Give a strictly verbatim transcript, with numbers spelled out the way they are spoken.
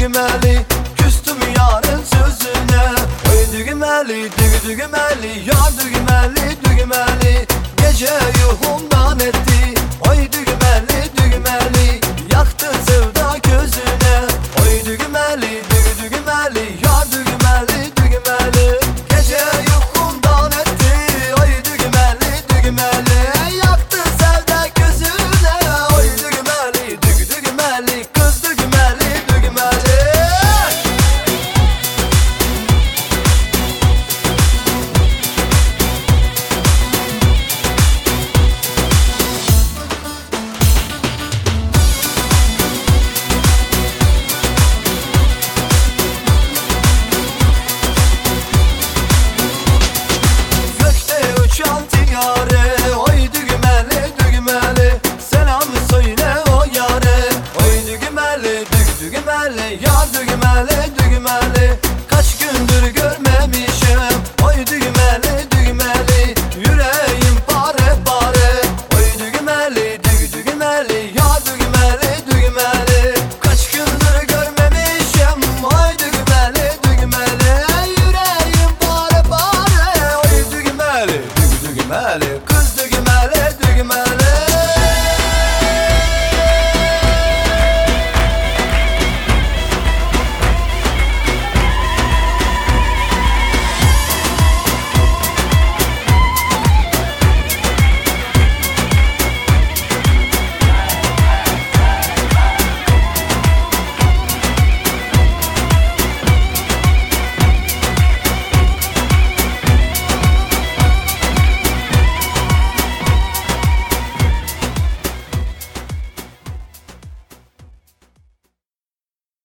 düğmeli, küstüm yarın sözüne. Oy düğmeli, düğü düğmeli, yar düğmeli, düğmeli, gece yuhumdan etti. Oy düğmeli, düğmeli, yaktı sevda gözüne. Oy düğmeli, düğü düğmeli, yar düğmeli, düğmeli, gece yuhumdan etti. Oy düğmeli, düğmeli, yaktı sevda gözüne. Oy düğmeli, düğü düğmeli, kız düğmeli, düğmeli. Gökte uçan tiyare, oy düğmeli, düğmeli, selam söyle o yare. Oy düğmeli, düğ düğmeli, yar düğmeli, düğmeli, kaç gündür görmemişim. Oy düğmeli, düğmeli, yüreğim